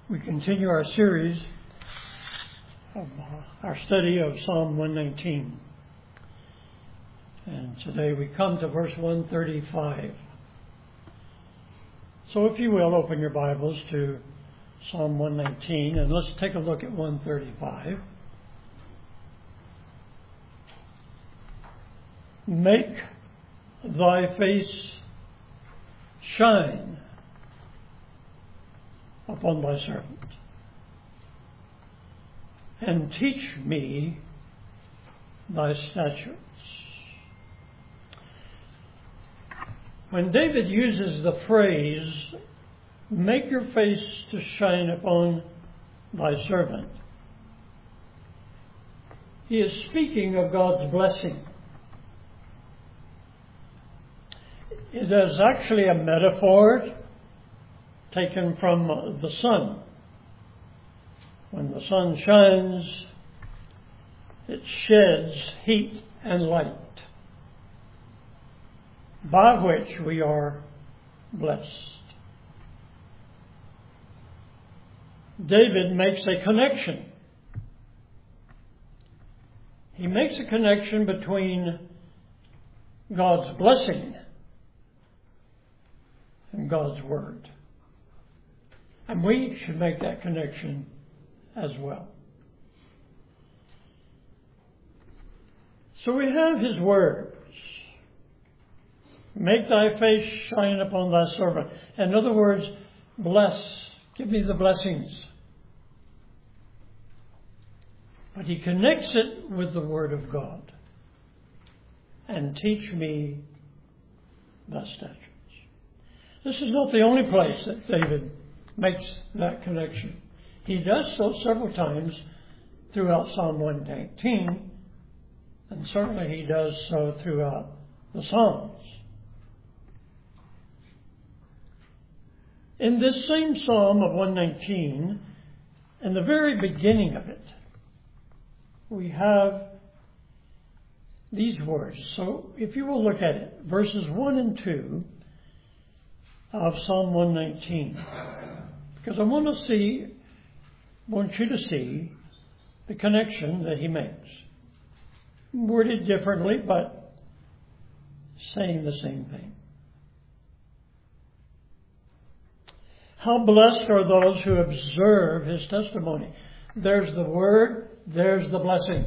We continue our series of our study of Psalm 119. And today we come to verse 135. So if you will, open your Bibles to Psalm 119 and let's take a look at 135. Make thy face shine upon thy servant, and teach me thy statutes. When David uses the phrase, make your face to shine upon thy servant, he is speaking of God's blessing. It is actually a metaphor taken from the sun. When the sun shines, it sheds heat and light, by which we are blessed. David makes a connection. He makes a connection between God's blessing and God's Word. And we should make that connection as well. So we have His words. Make thy face shine upon thy servant. In other words, bless. Give me the blessings. But He connects it with the Word of God. And teach me thy statutes. This is not the only place that David makes that connection. He does so several times throughout Psalm 119, and certainly he does so throughout the Psalms. In this same Psalm of 119, in the very beginning of it, we have these words. So if you will look at it, verses 1 and 2 of Psalm 119. Because I want you to see the connection that he makes. Worded differently, but saying the same thing. How blessed are those who observe his testimony. There's the word, there's the blessing.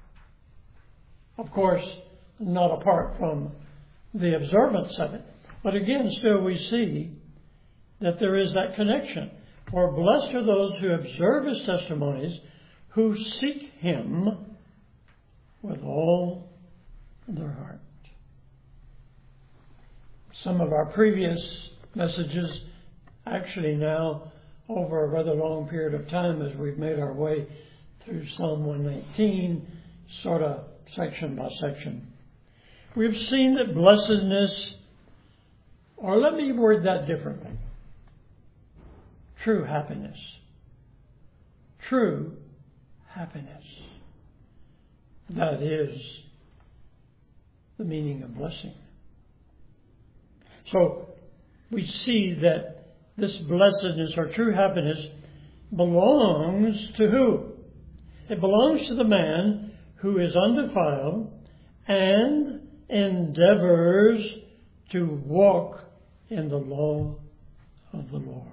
Of course, not apart from the observance of it. But again, still we see that there is that connection. For blessed are those who observe his testimonies, who seek him with all their heart. Some of our previous messages, actually now over a rather long period of time as we've made our way through Psalm 119, sort of section by section, we've seen that blessedness, or let me word that differently, true happiness. True happiness. That is the meaning of blessing. So we see that this blessedness or true happiness belongs to who? It belongs to the man who is undefiled and endeavors to walk in the law of the Lord.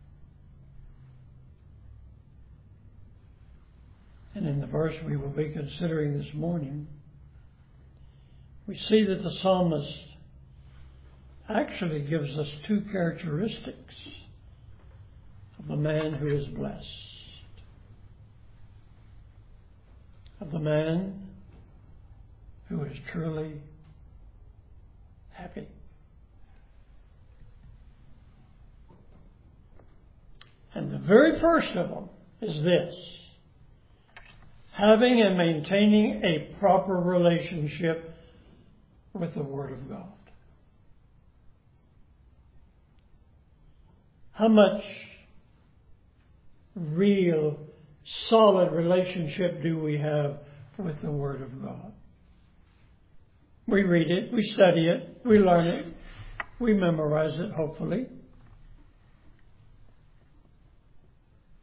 And in the verse we will be considering this morning, we see that the psalmist actually gives us two characteristics of the man who is blessed. Of the man who is truly happy. And the very first of them is this: having and maintaining a proper relationship with the Word of God. How much real, solid relationship do we have with the Word of God? We read it, we study it, we learn it, we memorize it, hopefully.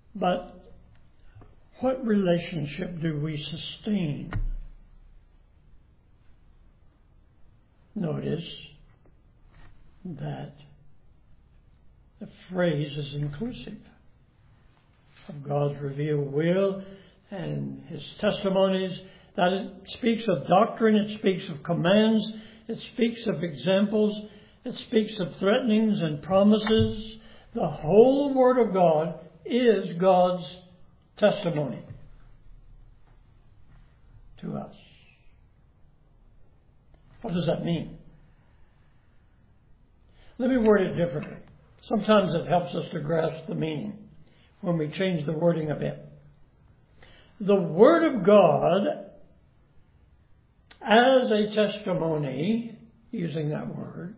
But what relationship do we sustain? Notice that the phrase is inclusive of God's revealed will and His testimonies, that it speaks of doctrine, it speaks of commands, it speaks of examples, it speaks of threatenings and promises. The whole Word of God is God's testimony to us. What does that mean? Let me word it differently. Sometimes it helps us to grasp the meaning when we change the wording a bit. The Word of God as a testimony, using that word,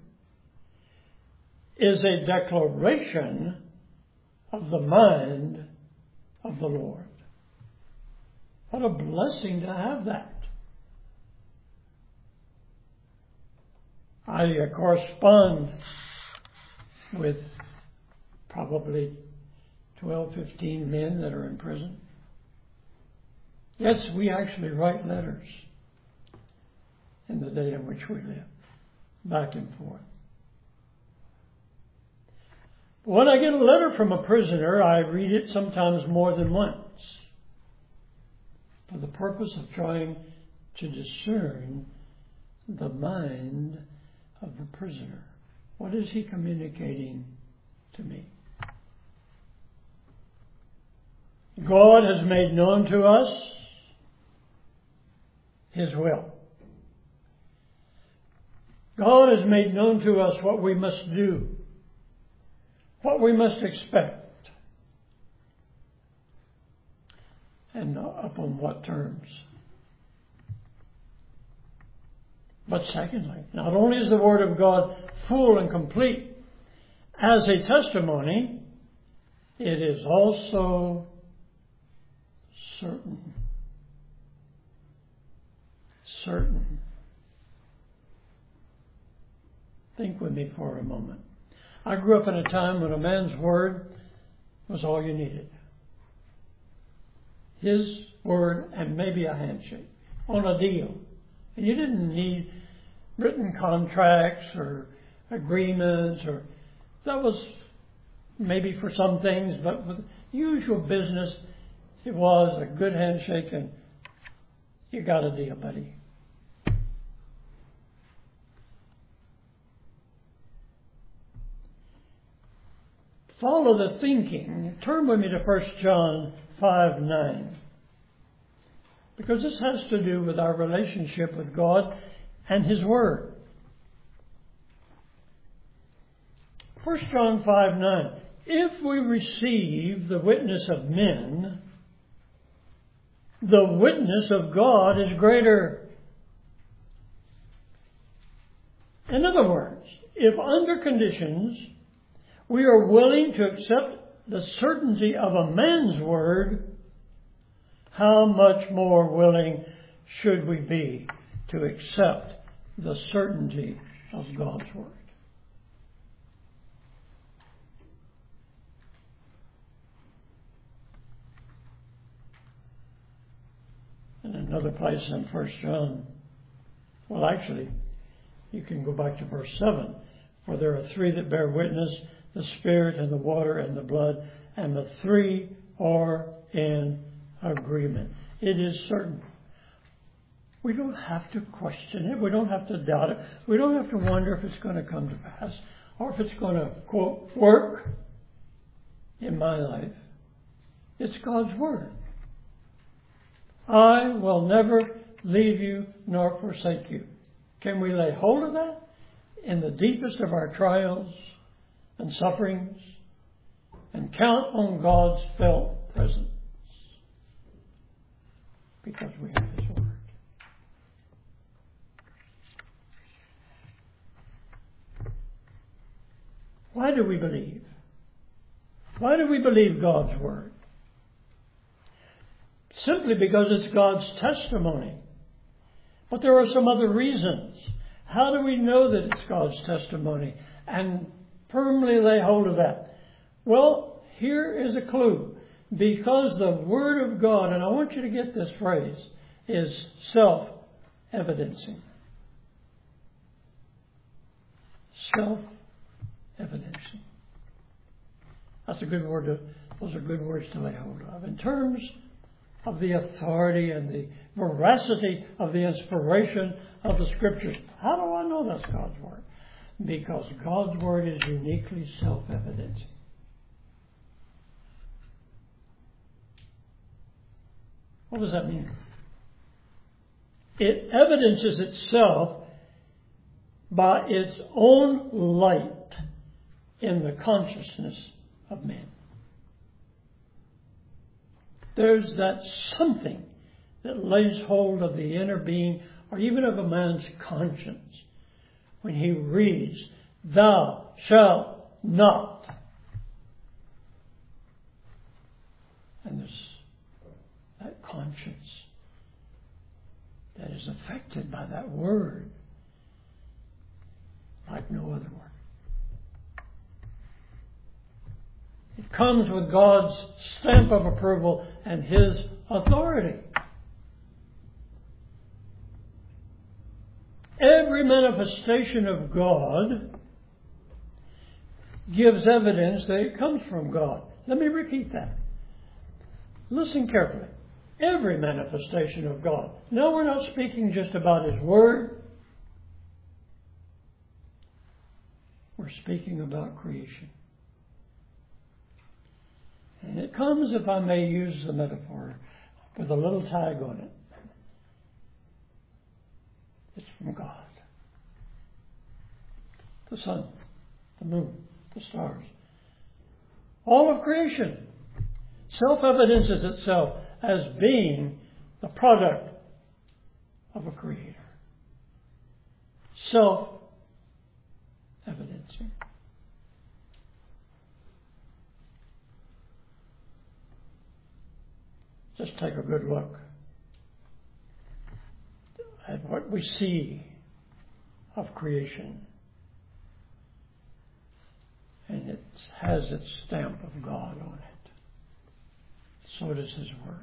is a declaration of the mind of the Lord. What a blessing to have that. I correspond with probably 12, 15 men that are in prison. Yes, we actually write letters in the day in which we live, back and forth. When I get a letter from a prisoner, I read it sometimes more than once for the purpose of trying to discern the mind of the prisoner. What is he communicating to me? God has made known to us His will. God has made known to us what we must do, what we must expect, and upon what terms. But secondly, not only is the Word of God full and complete as a testimony, it is also certain. Certain. Think with me for a moment. I grew up in a time when a man's word was all you needed. His word and maybe a handshake on a deal. And you didn't need written contracts or agreements, or that was maybe for some things, but with usual business, it was a good handshake and you got a deal, buddy. Follow the thinking. Turn with me to 1 John 5:9. Because this has to do with our relationship with God and His Word. 1 John 5:9. If we receive the witness of men, the witness of God is greater. In other words, if under conditions we are willing to accept the certainty of a man's word, how much more willing should we be to accept the certainty of God's word? In another place in 1 John, well, actually, you can go back to verse 7. For there are three that bear witness, the Spirit and the water and the blood, and the three are in agreement. It is certain. We don't have to question it. We don't have to doubt it. We don't have to wonder if it's going to come to pass or if it's going to, quote, work in my life. It's God's Word. I will never leave you nor forsake you. Can we lay hold of that in the deepest of our trials and sufferings and count on God's felt presence? Because we have His Word. Why do we believe? Why do we believe God's Word? Simply because it's God's testimony. But there are some other reasons. How do we know that it's God's testimony and firmly lay hold of that? Well, here is a clue. Because the Word of God, and I want you to get this phrase, is self-evidencing. Self-evidencing. That's a good word. Those are good words to lay hold of. In terms of the authority and the veracity of the inspiration of the Scriptures. How do I know that's God's Word? Because God's Word is uniquely self-evidencing. What does that mean? It evidences itself by its own light in the consciousness of men. There's that something that lays hold of the inner being or even of a man's conscience when he reads, "Thou shalt not." And there's that conscience that is affected by that word like no other word. It comes with God's stamp of approval and His authority. Every manifestation of God gives evidence that it comes from God. Let me repeat that. Listen carefully. Every manifestation of God. Now we're not speaking just about His Word. We're speaking about creation. And it comes, if I may use the metaphor, with a little tag on it. It's from God. The sun, the moon, the stars. All of creation self-evidences itself as being the product of a Creator. Self-evidencing. Just take a good look at what we see of creation. And it has its stamp of God on it. So does His Word.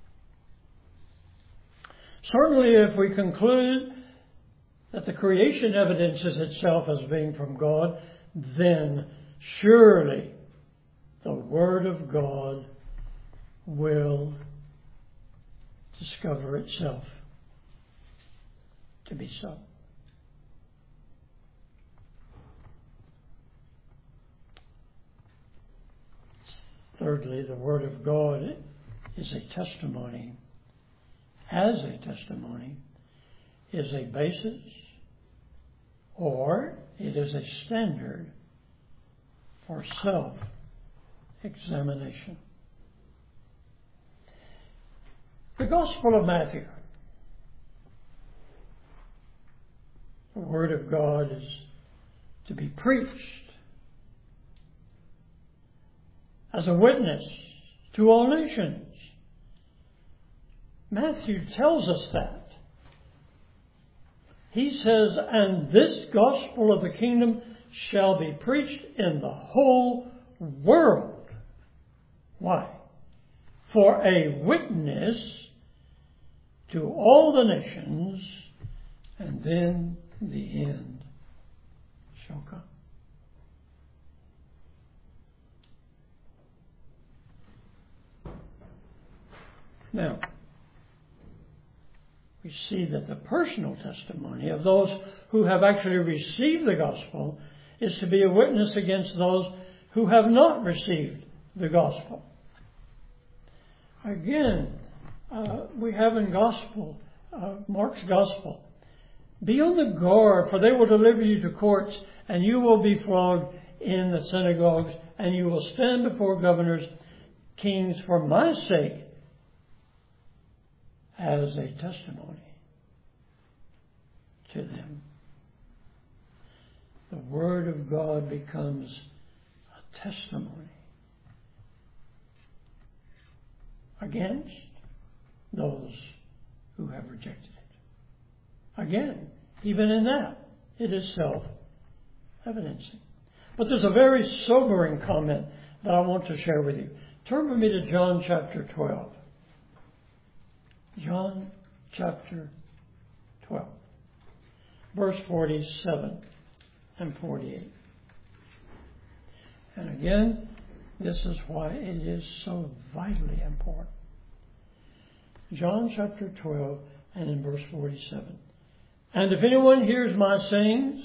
Certainly, if we conclude that the creation evidences itself as being from God, then surely the Word of God will discover itself to be so. Thirdly, the Word of God is a testimony, as a testimony, is a basis, or it is a standard for self-examination. The Gospel of Matthew. The Word of God is to be preached as a witness to all nations. Matthew tells us that. He says, "And this gospel of the kingdom shall be preached in the whole world." Why? For a witness to all the nations, and then the end shall come. Now, we see that the personal testimony of those who have actually received the gospel is to be a witness against those who have not received the gospel. Again, we have in gospel, Mark's gospel, "Be on the guard, for they will deliver you to courts, and you will be flogged in the synagogues, and you will stand before governors, kings, for my sake, as a testimony to them." The Word of God becomes a testimony against those who have rejected it. Again, even in that, it is self-evidencing. But there's a very sobering comment that I want to share with you. Turn with me to John chapter 12. John chapter 12. Verse 47 and 48. And again, this is why it is so vitally important. John chapter 12 and in verse 47. And if anyone hears my sayings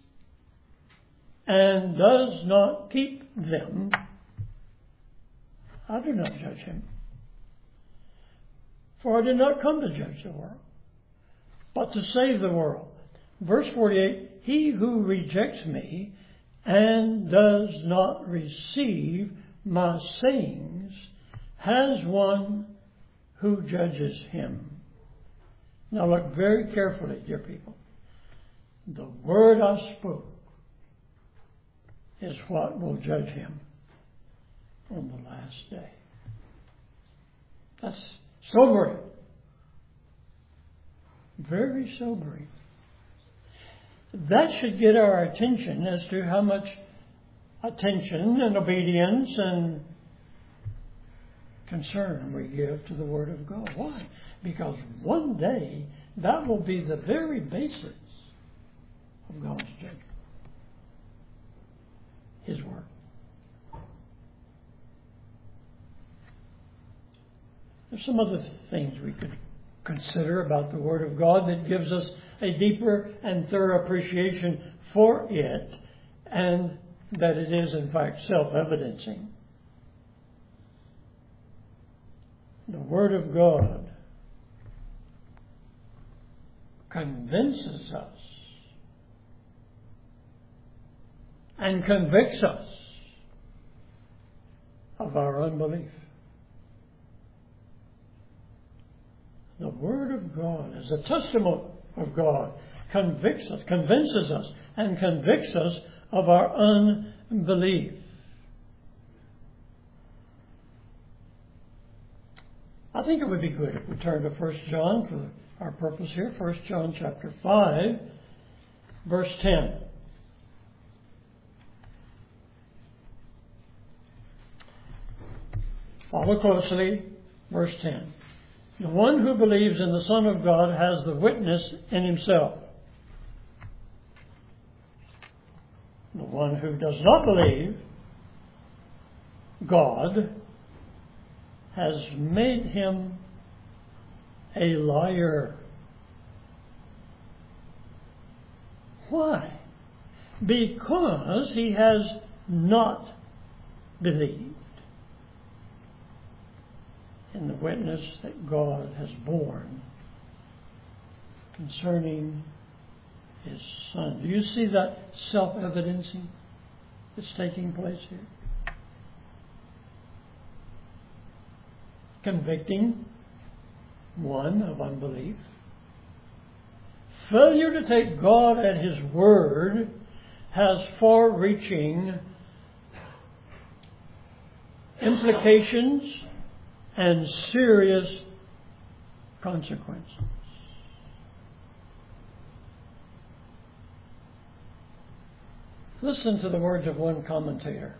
and does not keep them, I do not judge him. For I did not come to judge the world, but to save the world. Verse 48, he who rejects me and does not receive my sayings has one who judges him. Now look very carefully, dear people. The word I spoke is what will judge him on the last day. That's sobering. Very sobering. That should get our attention as to how much attention and obedience and concern we give to the Word of God. Why? Because one day that will be the very basis of God's judgment. His Word. There's some other things we could consider about the Word of God that gives us a deeper and thorough appreciation for it, and that it is in fact self-evidencing. The Word of God convinces us and convicts us of our unbelief. The Word of God, as a testimony of God, convinces us, and convicts us of our unbelief. I think it would be good if we turn to 1 John for our purpose here. 1 John chapter 5, verse 10. Follow closely, verse 10. The one who believes in the Son of God has the witness in himself. The one who does not believe God has made him a liar. Why? Because he has not believed in the witness that God has borne concerning His Son. Do you see that self-evidencing that's taking place here? Convicting one of unbelief. Failure to take God at His word has far-reaching implications and serious consequences. Listen to the words of one commentator.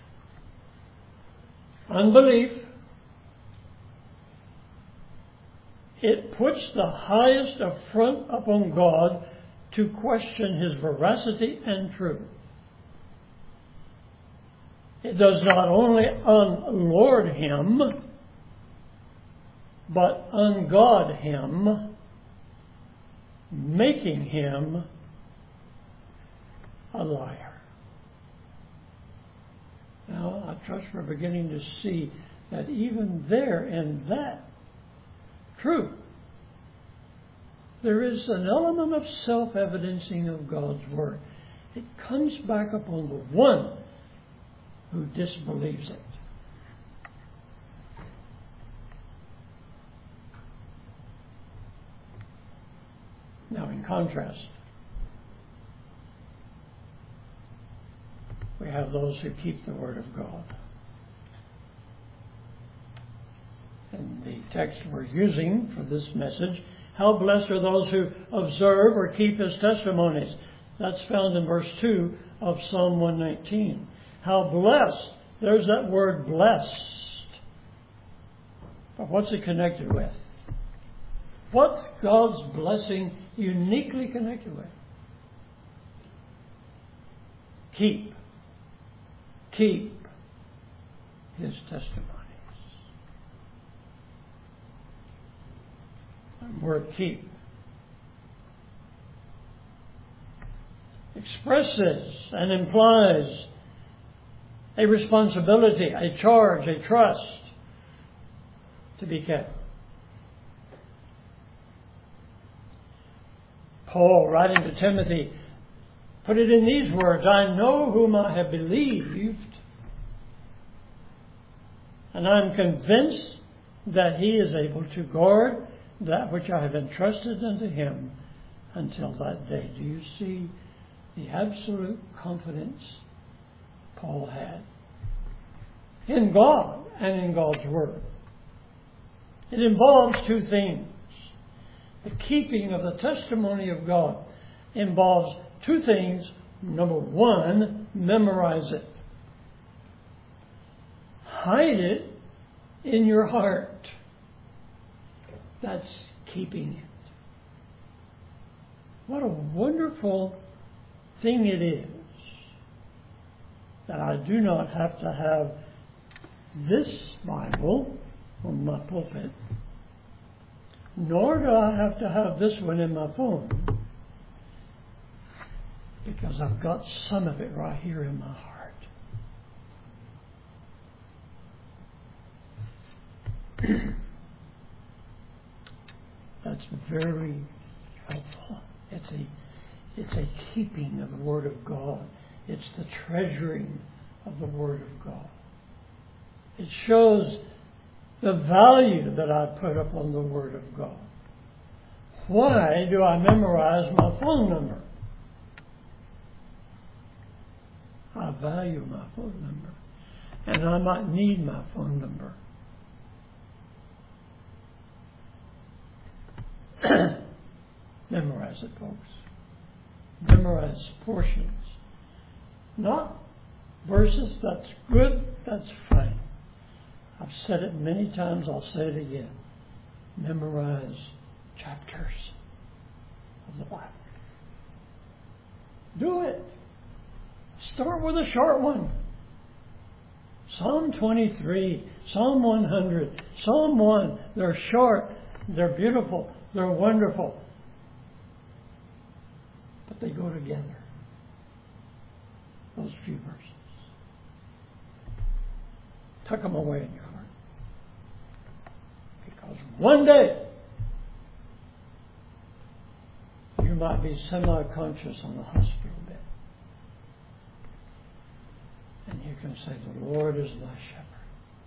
Unbelief, it puts the highest affront upon God to question His veracity and truth. It does not only unlord Him, but ungod Him, making Him a liar. Now, I trust we're beginning to see that even there in that truth, there is an element of self-evidencing of God's Word. It comes back upon the one who disbelieves it. Now, in contrast, we have those who keep the Word of God. And the text we're using for this message, how blessed are those who observe or keep His testimonies. That's found in verse 2 of Psalm 119. How blessed, there's that word blessed. But what's it connected with? What's God's blessing uniquely connected with? Keep His testimonies. The word keep expresses and implies a responsibility, a charge, a trust to be kept. Paul, writing to Timothy, put it in these words: I know whom I have believed, and I'm convinced that he is able to guard that which I have entrusted unto him until that day. Do you see the absolute confidence Paul had in God and in God's Word? It involves two things. The keeping of the testimony of God involves two things. Number one, memorize it. Hide it in your heart. That's keeping it. What a wonderful thing it is that I do not have to have this Bible on my pulpit, nor do I have to have this one in my phone, because I've got some of it right here in my heart. That's very helpful. It's a keeping of the Word of God. It's the treasuring of the Word of God. It shows the value that I put upon the Word of God. Why do I memorize my phone number? I value my phone number, and I might need my phone number. Memorize it, folks. Memorize portions. Not verses. That's good. That's fine. I've said it many times. I'll say it again. Memorize chapters of the Bible. Do it. Start with a short one. Psalm 23, Psalm 100, Psalm 1. They're short. They're beautiful. They're wonderful. But they go together. Those few verses. Tuck them away in your heart. Because one day you might be semi-conscious on a hospital bed. And you can say, the Lord is my shepherd.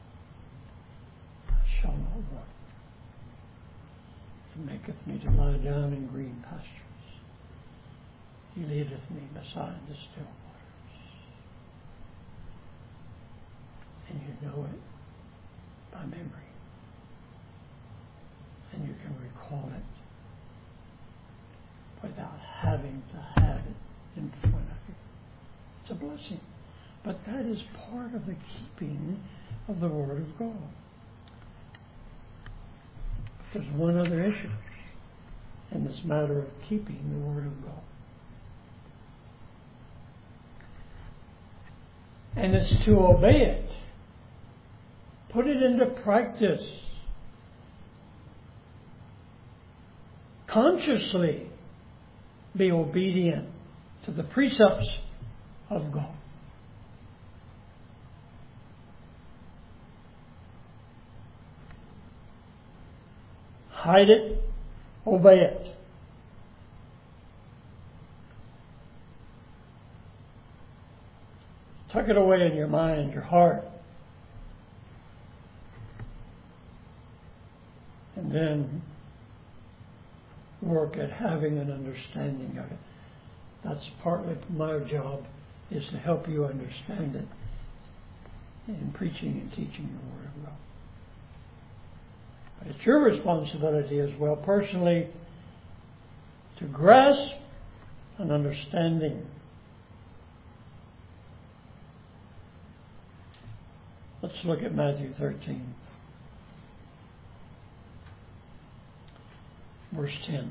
I shall not want. He maketh me to lie down in green pastures. He leadeth me beside the still waters. And you know it by memory. And you can recall it without having to have it in front of you. It's a blessing. But that is part of the keeping of the Word of God. There's one other issue in this matter of keeping the Word of God. And it's to obey it. Put it into practice. Consciously be obedient to the precepts of God. Hide it, obey it. Tuck it away in your mind, your heart. And then work at having an understanding of it. That's partly my job, is to help you understand it in preaching and teaching the Word of God. But it's your responsibility as well, personally, to grasp an understanding. Let's look at Matthew 13. verse 10.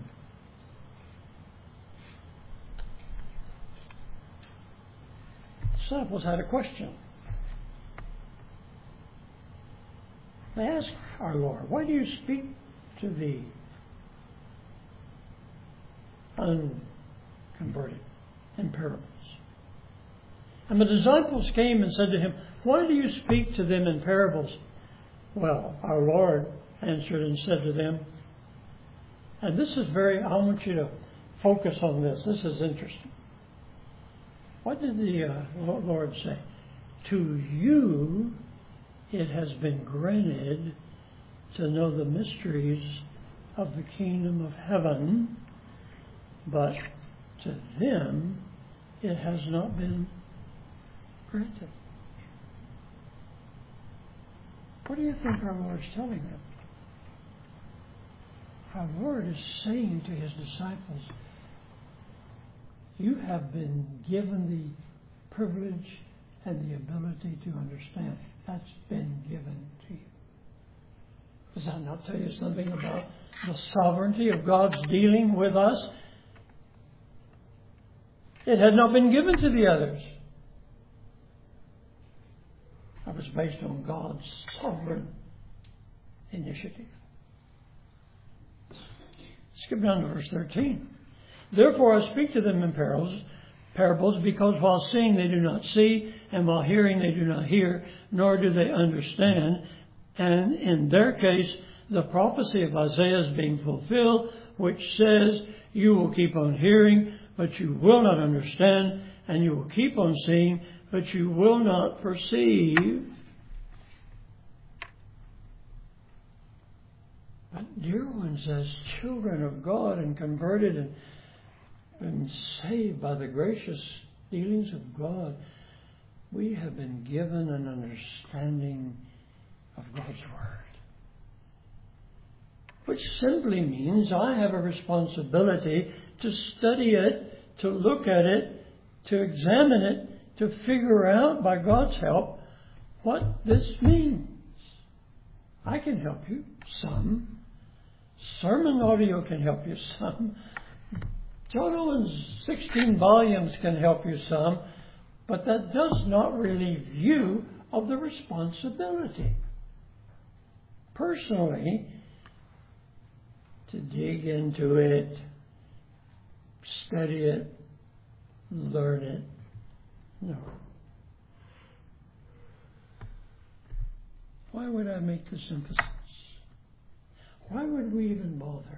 The disciples had a question. They asked our Lord, "Why do you speak to the unconverted in parables?" And the disciples came and said to him, "Why do you speak to them in parables?" Well, our Lord answered and said to them, and this is I want you to focus on this. This is interesting. What did the Lord say? To you it has been granted to know the mysteries of the kingdom of heaven, but to them it has not been granted. What do you think our Lord's telling them? Our Lord is saying to his disciples, you have been given the privilege and the ability to understand. That's been given to you. Does that not tell you something about the sovereignty of God's dealing with us? It had not been given to the others. That was based on God's sovereign initiative. Skip down to verse 13. Therefore I speak to them in parables, because while seeing they do not see, and while hearing they do not hear, nor do they understand. And in their case, the prophecy of Isaiah is being fulfilled, which says, you will keep on hearing, but you will not understand, and you will keep on seeing, but you will not perceive. But dear ones, as children of God and converted and been saved by the gracious dealings of God, we have been given an understanding of God's Word. Which simply means I have a responsibility to study it, to look at it, to examine it, to figure out by God's help what this means. I can help you some. Sermon audio can help you some. John Owen's 16 volumes can help you some. But that does not relieve you of the responsibility, personally, to dig into it, study it, learn it. No. Why would I make this emphasis? Why would we even bother?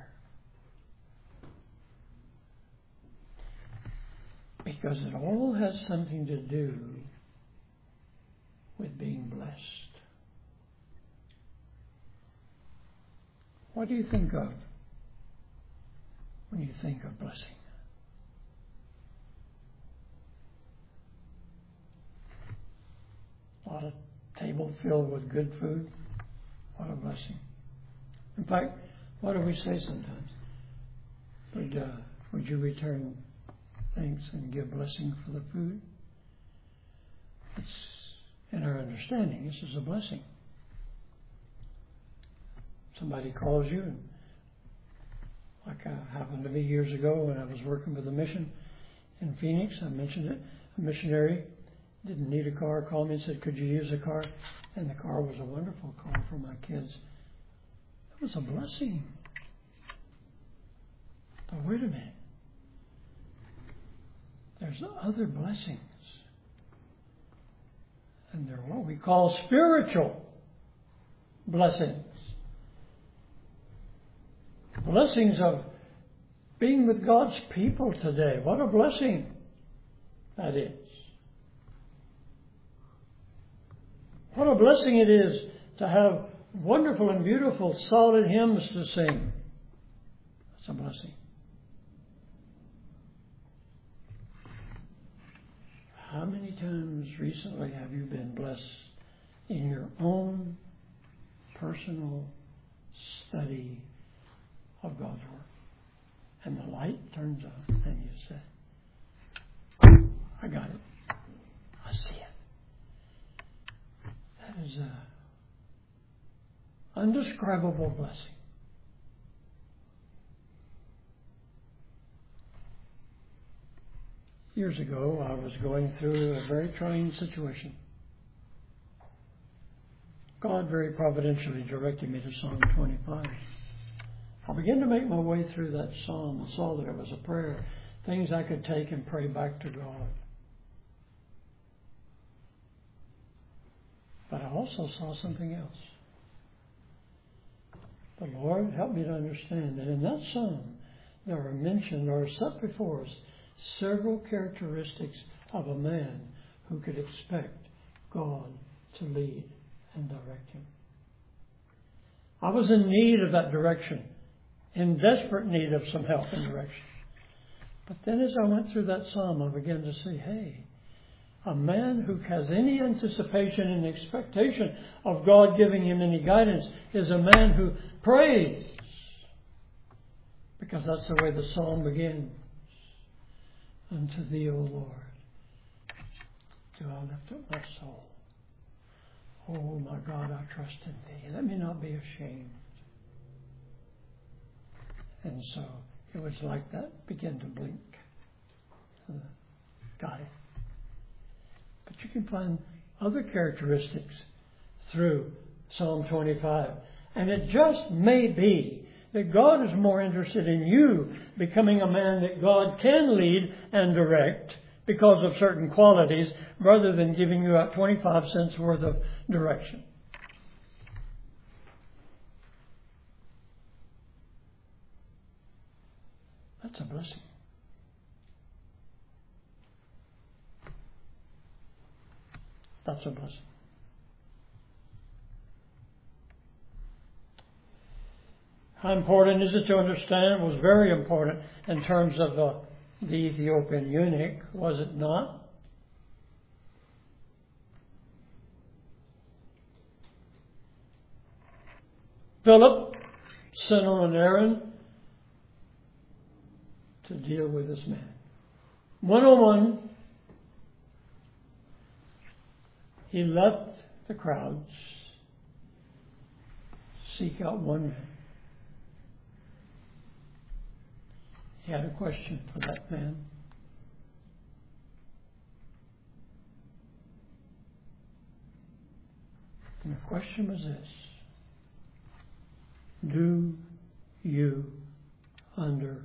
Because it all has something to do with being blessed. What do you think of when you think of blessing? A lot of table filled with good food. What a blessing. In fact, what do we say sometimes? Would you return thanks and give blessing for the food? It's in our understanding, this is a blessing. Somebody calls you, and like happened to me years ago when I was working with a mission in Phoenix, I mentioned it. A missionary didn't need a car, called me and said, could you use a car? And the car was a wonderful car for my kids. It was a blessing. But wait a minute. There's other blessings. And they're what we call spiritual blessings. Blessings of being with God's people today. What a blessing that is. What a blessing it is to have wonderful and beautiful, solid hymns to sing. That's a blessing. How many times recently have you been blessed in your own personal study of God's Word? And the light turns on and you say, I got it. I see it. That is an undescribable blessing. Years ago, I was going through a very trying situation. God very providentially directed me to Psalm 25. I began to make my way through that psalm and saw that it was a prayer, things I could take and pray back to God. But I also saw something else. The Lord helped me to understand that in that psalm there are mentioned or set before us several characteristics of a man who could expect God to lead and direct him. I was in need of that direction, in desperate need of some help and direction. But then as I went through that psalm, I began to see, hey, a man who has any anticipation and expectation of God giving him any guidance is a man who prays. Because that's the way the psalm begins. Unto thee, O Lord, do I lift up my soul. Oh my God, I trust in thee. Let me not be ashamed. And so it was like that began to blink. Got it. But you can find other characteristics through Psalm 25. And it just may be that God is more interested in you becoming a man that God can lead and direct because of certain qualities rather than giving you out 25 cents worth of direction. That's a blessing. That's a blessing. How important is it to understand? It was very important in terms of the Ethiopian eunuch, was it not? Philip sent on an errand to deal with this man. One-on-one, he left the crowds to seek out one man. He had a question for that man. And the question was this: do you understand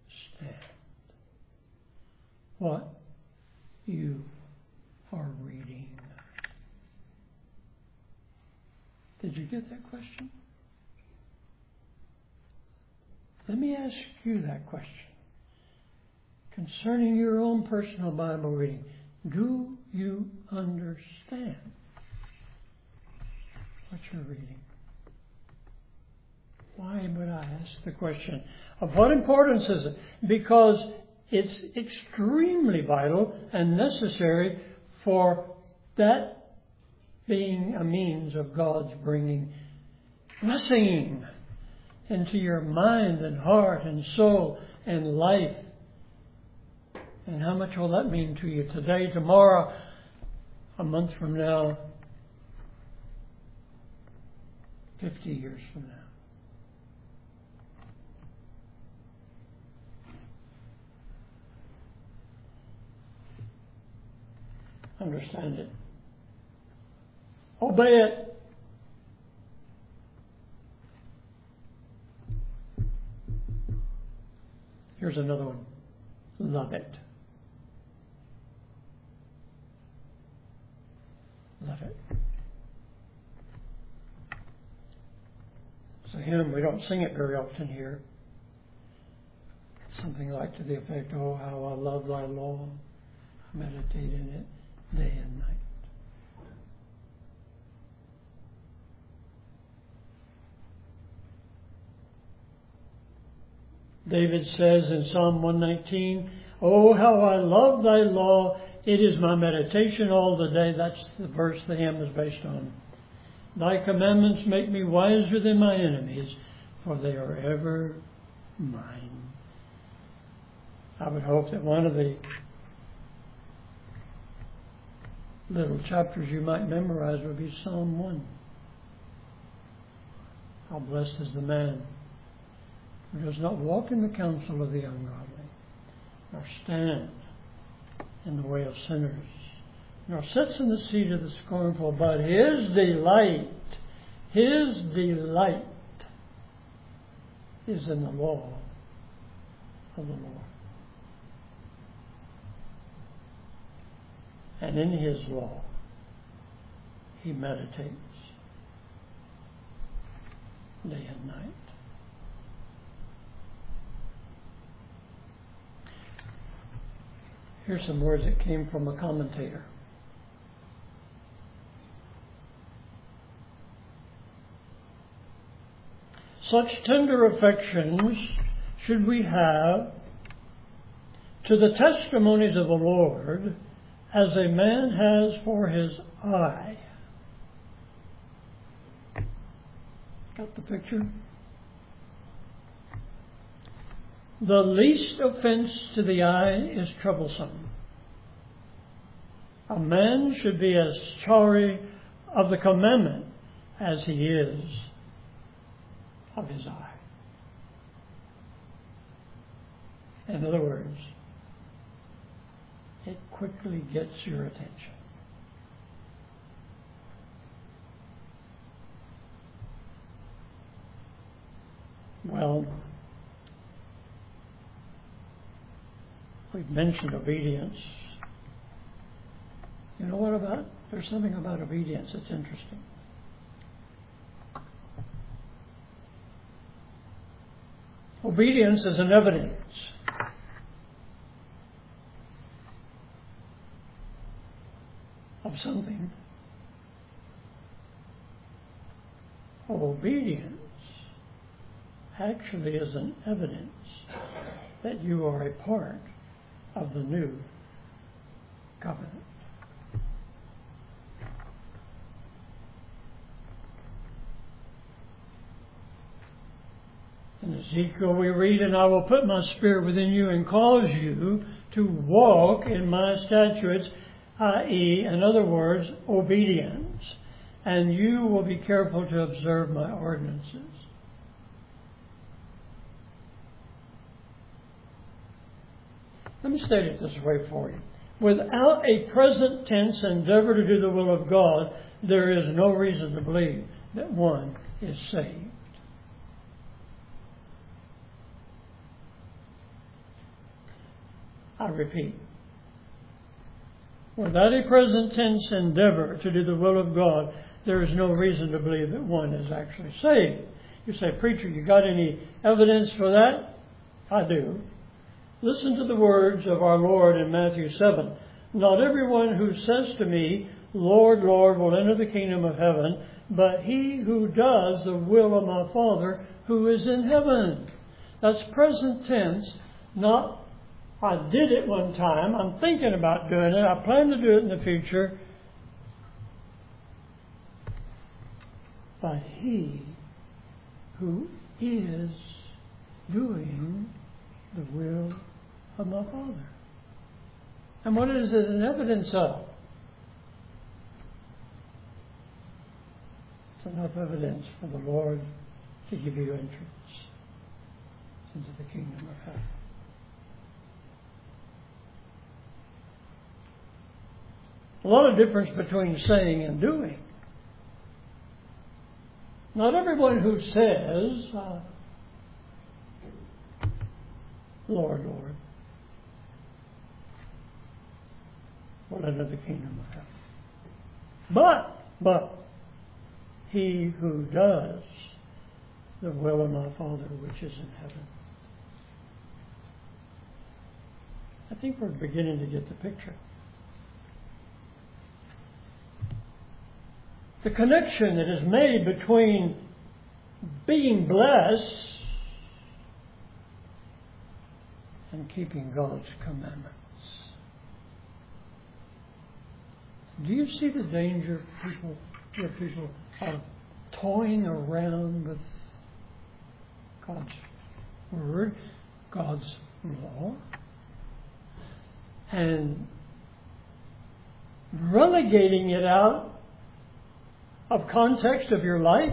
what you are reading? Did you get that question? Let me ask you that question. Concerning your own personal Bible reading, do you understand what you're reading? Why would I ask the question? Of what importance is it? Because it's extremely vital and necessary for that being a means of God's bringing blessing into your mind and heart and soul and life. And how much will that mean to you today, tomorrow, a month from now, 50 years from now? Understand it. Obey it. Here's another one. Love it. Love it. It's a hymn. We don't sing it very often here. Something like to the effect, oh, how I love thy law. I meditate in it day and night. David says in Psalm 119, oh, how I love thy law. It is my meditation all the day. That's the verse the hymn is based on. Thy commandments make me wiser than my enemies, for they are ever mine. I would hope that one of the little chapters you might memorize would be Psalm 1. How blessed is the man who does not walk in the counsel of the ungodly, nor stand in the way of sinners, nor sits in the seat of the scornful, but his delight is in the law of the Lord. And in his law he meditates day and night. Here's some words that came from a commentator. Such tender affections should we have to the testimonies of the Lord as a man has for his eye. Got the picture? The least offense to the eye is troublesome. A man should be as chary of the commandment as he is of his eye. In other words, it quickly gets your attention. Well, we've mentioned obedience. You know what about? There's something about obedience that's interesting. Obedience is an evidence of something. Obedience actually is an evidence that you are a part of the new covenant. In Ezekiel we read, "And I will put my spirit within you and cause you to walk in my statutes," i.e., in other words, obedience. "And you will be careful to observe my ordinances." Let me state it this way for you. Without a present tense endeavor to do the will of God, there is no reason to believe that one is saved. I repeat. Without a present tense endeavor to do the will of God, there is no reason to believe that one is actually saved. You say, "Preacher, you got any evidence for that?" I do. Listen to the words of our Lord in Matthew 7. "Not everyone who says to me, 'Lord, Lord,' will enter the kingdom of heaven, but he who does the will of my Father who is in heaven." That's present tense, not "I did it one time, I'm thinking about doing it, I plan to do it in the future." But he who is doing the will of my Father. And what is it an evidence of? It's enough evidence for the Lord to give you entrance into the kingdom of heaven. A lot of difference between saying and doing. Not everyone who says, "Lord, Lord," will enter the kingdom of heaven. But he who does the will of my Father which is in heaven. I think we're beginning to get the picture. The connection that is made between being blessed and keeping God's commandments. Do you see the danger people are toying around with God's Word, God's law, and relegating it out of context of your life?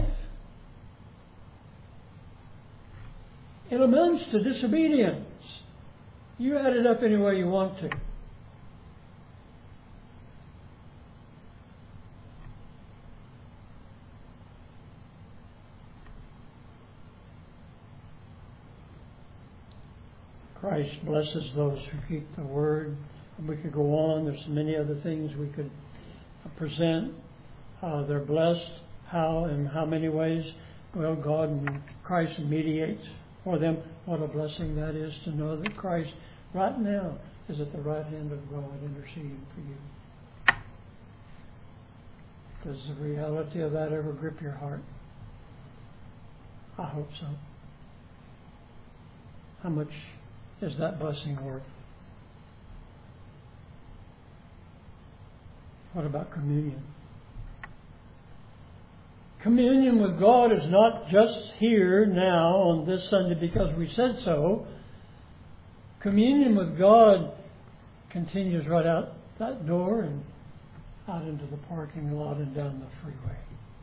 It amounts to disobedience. You add it up any way you want to. Christ blesses those who keep the Word. And we could go on. There's many other things we could present. They're blessed. How? In how many ways? Well, God and Christ mediates for them. What a blessing that is to know that Christ right now is at the right hand of God interceding for you. Does the reality of that ever grip your heart? I hope so. How much is that blessing worth? What about communion? Communion with God is not just here now on this Sunday because we said so. Communion with God continues right out that door and out into the parking lot and down the freeway.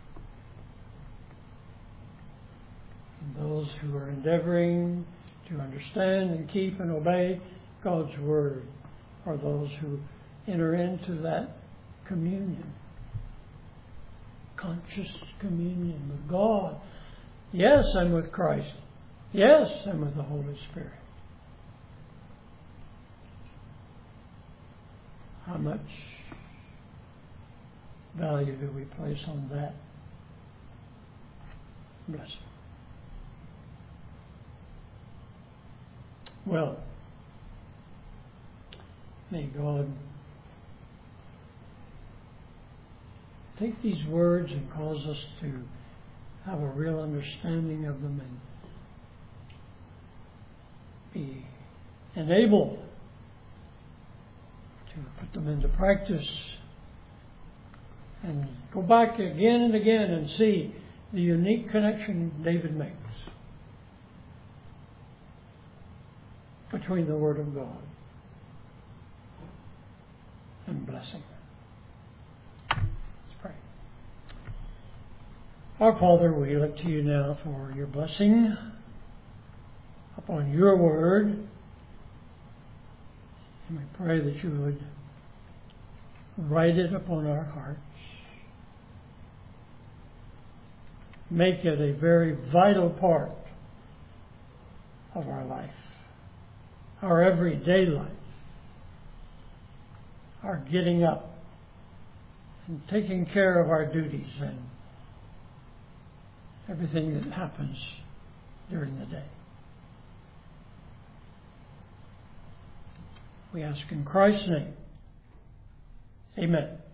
And those who are endeavoring to understand and keep and obey God's Word are those who enter into that communion. Conscious communion with God. Yes, I'm with Christ. Yes, I'm with the Holy Spirit. How much value do we place on that blessing? Well, may God take these words and cause us to have a real understanding of them and be enabled to put them into practice and go back again and again and see the unique connection David makes between the Word of God and blessing. Our Father, we look to you now for your blessing upon your Word. And we pray that you would write it upon our hearts. Make it a very vital part of our life, our everyday life, our getting up and taking care of our duties and everything that happens during the day. We ask in Christ's name. Amen.